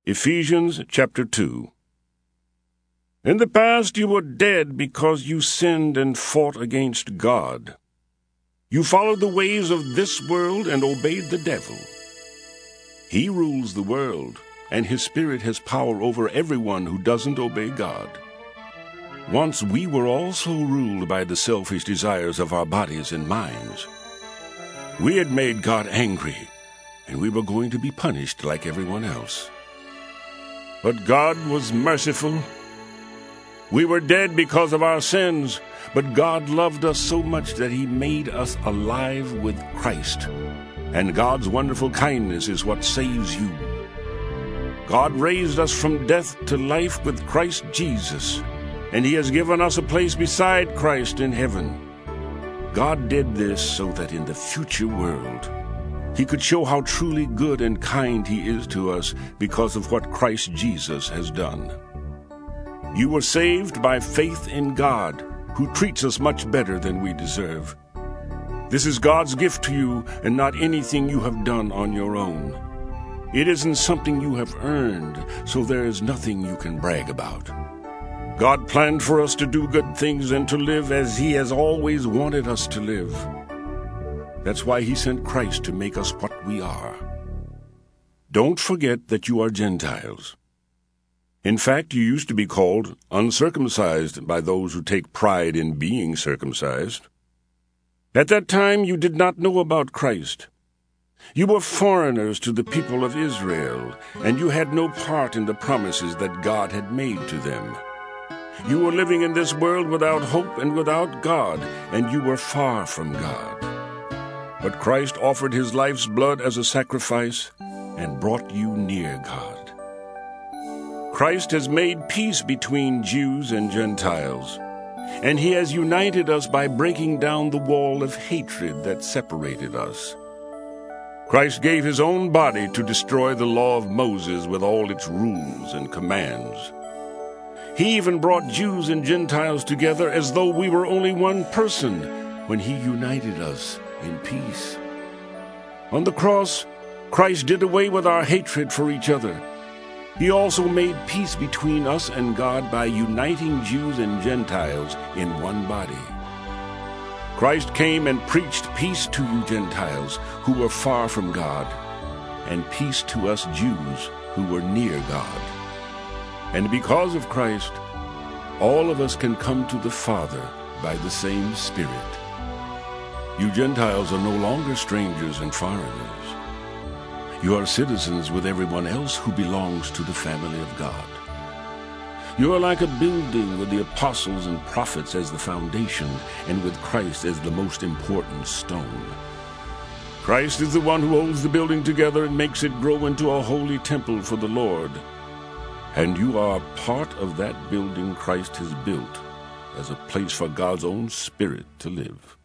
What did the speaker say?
Ephesians chapter 2. In the past you were dead because you sinned and fought against God. You followed the ways of this world and obeyed the devil. He rules the world, and his spirit has power over everyone who doesn't obey God. Once we were also ruled by the selfish desires of our bodies and minds. We had made God angry, and we were going to be punished like everyone else. But God was merciful. We were dead because of our sins, but God loved us so much that He made us alive with Christ. And God's wonderful kindness is what saves you. God raised us from death to life with Christ Jesus, and He has given us a place beside Christ in heaven. God did this so that in the future world, He could show how truly good and kind He is to us because of what Christ Jesus has done. You were saved by faith in God, who treats us much better than we deserve. This is God's gift to you and not anything you have done on your own. It isn't something you have earned, so there is nothing you can brag about. God planned for us to do good things and to live as He has always wanted us to live. That's why He sent Christ to make us what we are. Don't forget that you are Gentiles. In fact, you used to be called uncircumcised by those who take pride in being circumcised. At that time, you did not know about Christ. You were foreigners to the people of Israel, and you had no part in the promises that God had made to them. You were living in this world without hope and without God, and you were far from God. But Christ offered His life's blood as a sacrifice and brought you near God. Christ has made peace between Jews and Gentiles, and He has united us by breaking down the wall of hatred that separated us. Christ gave His own body to destroy the law of Moses with all its rules and commands. He even brought Jews and Gentiles together as though we were only one person when He united us in peace. On the cross, Christ did away with our hatred for each other. He also made peace between us and God by uniting Jews and Gentiles in one body. Christ came and preached peace to you Gentiles who were far from God, and peace to us Jews who were near God. And because of Christ, all of us can come to the Father by the same Spirit. You Gentiles are no longer strangers and foreigners. You are citizens with everyone else who belongs to the family of God. You are like a building with the apostles and prophets as the foundation, and with Christ as the most important stone. Christ is the one who holds the building together and makes it grow into a holy temple for the Lord. And you are part of that building Christ has built as a place for God's own Spirit to live.